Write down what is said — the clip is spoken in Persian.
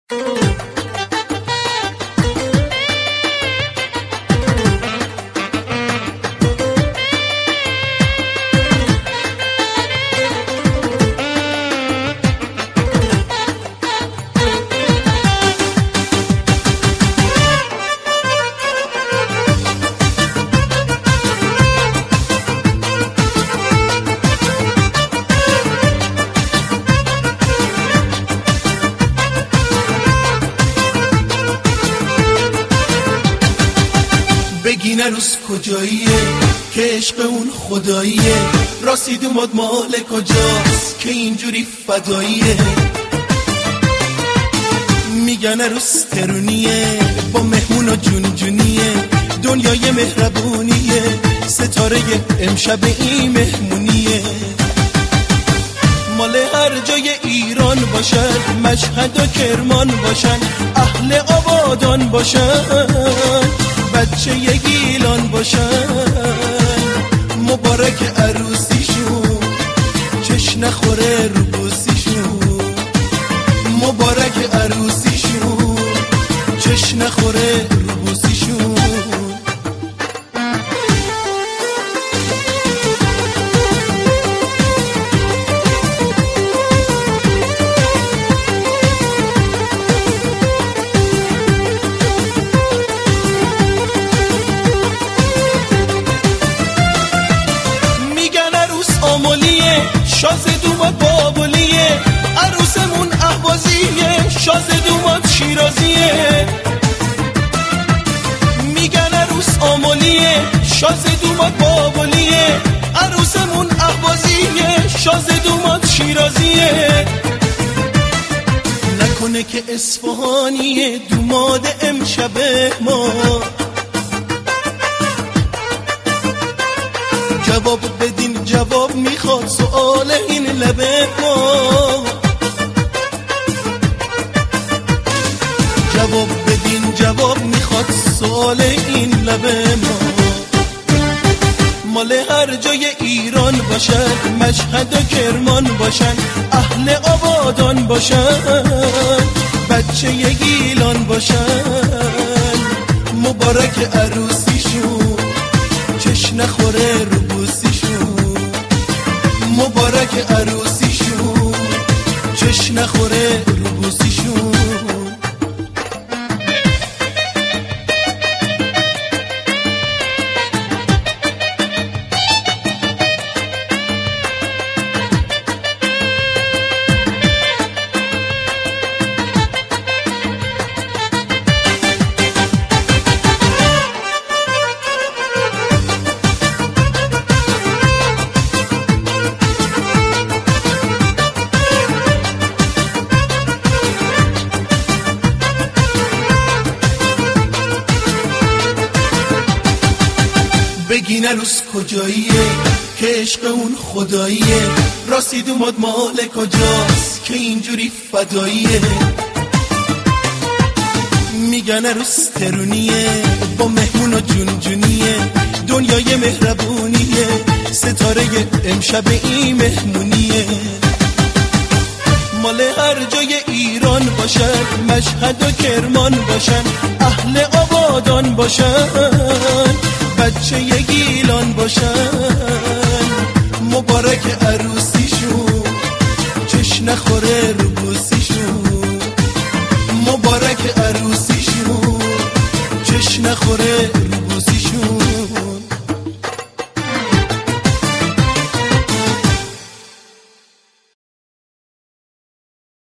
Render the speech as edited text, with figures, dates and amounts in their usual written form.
بگین عروس کجاییه که عشق اون خداییه، راسید اومد مال کجاست که اینجوری فداییه. میگن عروس ترونیه با مهمون و جون جونیه، دنیای مهربونیه، ستاره امشب این مهمونیه. مال هر جای ایران باشن، مشهد و کرمان باشن، اهل آبادان باشن، بچه ی گیلان باشن. مبارک عروسیشون، چش نخوره رو بوسیشون. مبارک عروسیشون، چش نخوره رو بوسیشون. شازده اومد بابلیه، عروسمون اهوازیه، شازده اومد شیرازیه. میگن عروس آملیه، شازده اومد بابلیه، عروسمون اهوازیه، شازده اومد شیرازیه. نکنه که اصفهانیه دوماد امشب ما، جواب بدین جواب میخواد سؤال این لبه ما. جواب بدین جواب میخواد سؤال این لبه ما. مال هر جای ایران باشن، مشهد و کرمان باشن، اهل آبادان باشن، بچه ی گیلان باشن. مبارک عروسیشون، چش نخوره رو بوسیشون. مبارک عروسیشون، چش نخوره رو بوسیشون. بگین عروس کجاییه که عشق اون خداییه، راسید اومد مال کجاست که اینجوری فداییه. میگن عروس ترونیه با مهمون و جون جونیه، دنیای مهربونیه، ستاره امشب این مهمونیه. مال هر جای ایران باشن، مشهد و کرمان باشن، اهل آبادان باشن، بچه ی گیلان باشن. مبارک عروسیشون، چش نخوره رو بوسیشون. مبارک عروسیشون، چش نخوره